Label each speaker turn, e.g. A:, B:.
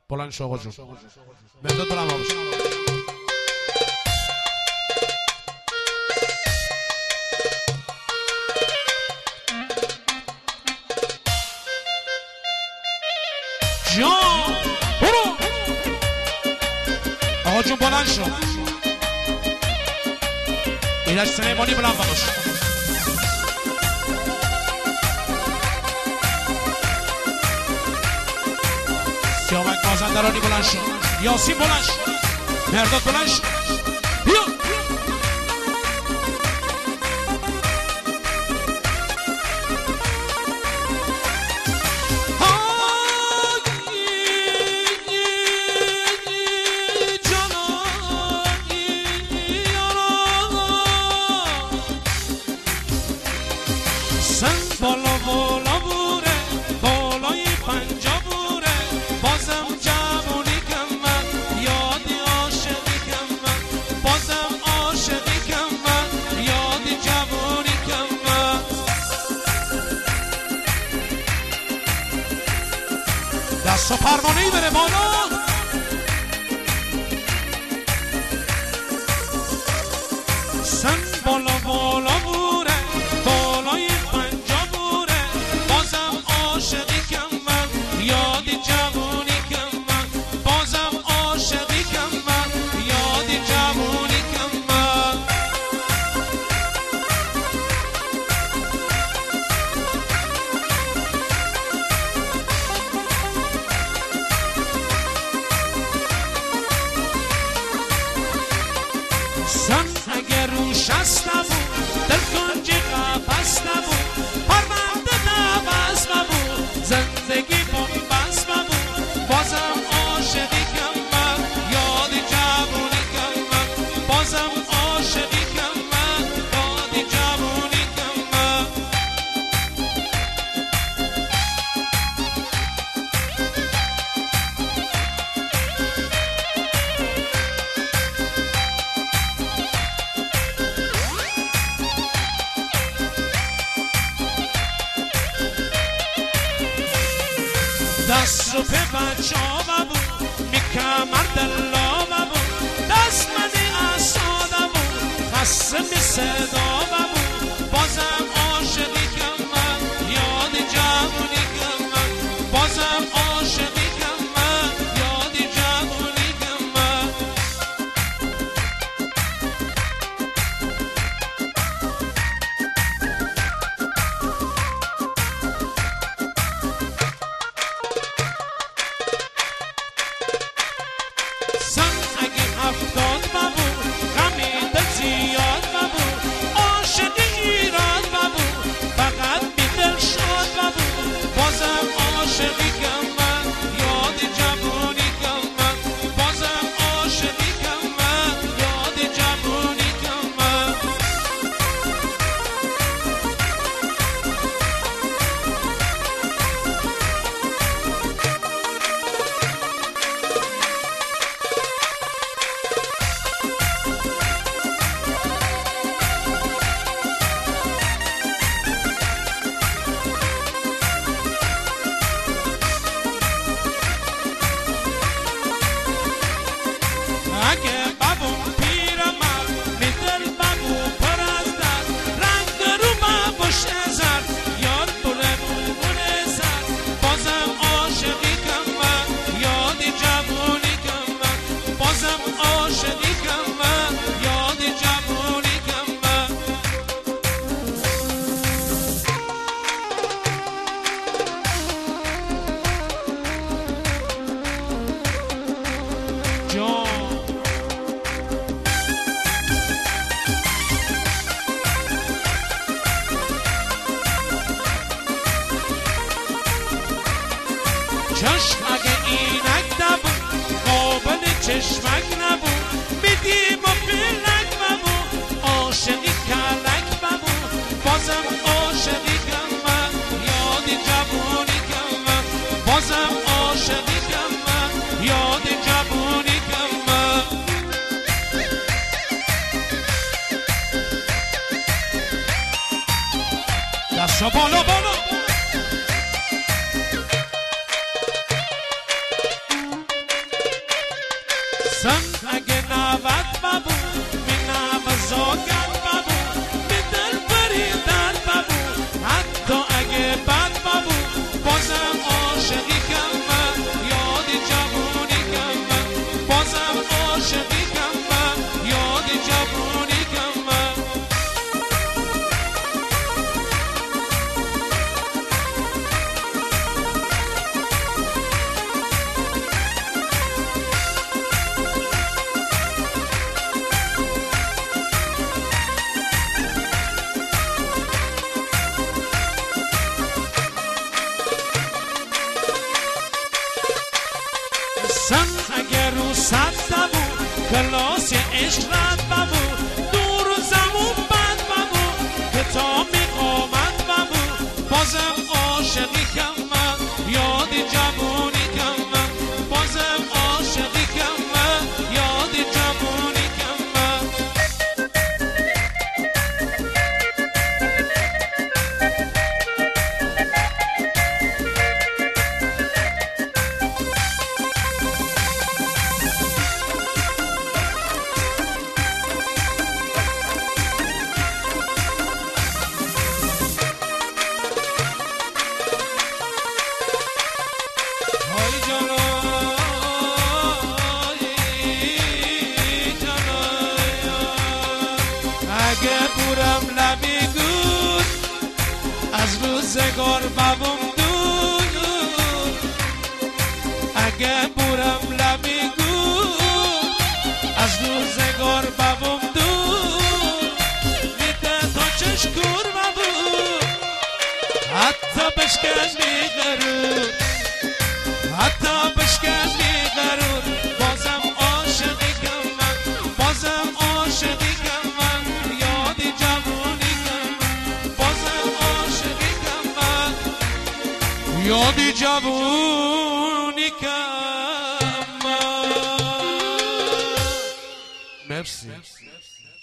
A: بلند شو آقا جون. مرداد بلند باش. جان برو آقا جون بلند شو. ایرج سلیمانی بلند باش. سیامک مازندرانی بلند شو. یاسین بلند شو. مرداد بلند شو. بیا بالا بالا بوره بالای پنجا بوره بازم جوونی کم من یادی عاشقی کم من بازم عاشقی کم من یادی جوونی کم من دست و پروانه‌ای بره بالا سن بالا بالا بوره بالای عاشقی کم من یادی جوونی کم من بازم عاشقی کم من یادی جوونی کم من سن اگر روش است نبود دل کنج قفس نبود پرونده نبست نبود زندگی بنبست نبود بازم عاشقی کم من یادی جوونی کم من بازم عاشقی کم من یادی جوونی کم من دست رو به بچه ها ببون میکمر دلا ببون دست منی اصاده بود خسته می صدا ببون بازم عاشقی کم من یادی جوونی کم من بازم عاشقی کم من یادی جوونی کم من افتاد ببود غمی دل زیاد ببود عاشقی ایراد ببود فقط بی دل شاد ببود بازم عاشقی کم من یادی جوونی کم من بازم عاشقی کم من یادی جوونی کم من اگه بابون پیرمرد می دل بابو پر از درد رنگ رو بابوش زد یاد بره بونه زد بازم عاشقی کم من یادی جوونی کم من بازم عاشقی کم من یادی جوونی کم من جان چشم اگه اینک نبود قابل چشمک نبود میدیم و پیلک نبود عاشقی کلک نبود بازم عاشقی کم من یادی جوونی کم من بازم عاشقی کم من یادی جوونی کم من دستا بالا بالا سن اگه نوت بابو می نوزاگن بابو می دل بری در بابو حتی اگه بد بابو بازم عاشقی کم من یادی جوونی کم من بازم عاشقی کم من یادی جوونی کم من سن اگر رو صد بابو کلاس عشق رد بابو دور و زمون بد بابو کتاب آمد بابو بازم عاشقی کم من یادی جوونی کم من بازم عاشقی کم من یادی جوونی کم من اگه بورم لبی گود از روزگار بابم دود اگه بورم لبی گود از روزگار بابم دود میده تا چشکور بابو حتی بشکن میگرود حتی بشکن میگرود بازم عاشقی کم من بازم عاشقی کم من یادی جوونی کم من بازم عاشقی کم من یادی جوونی کم من مرسی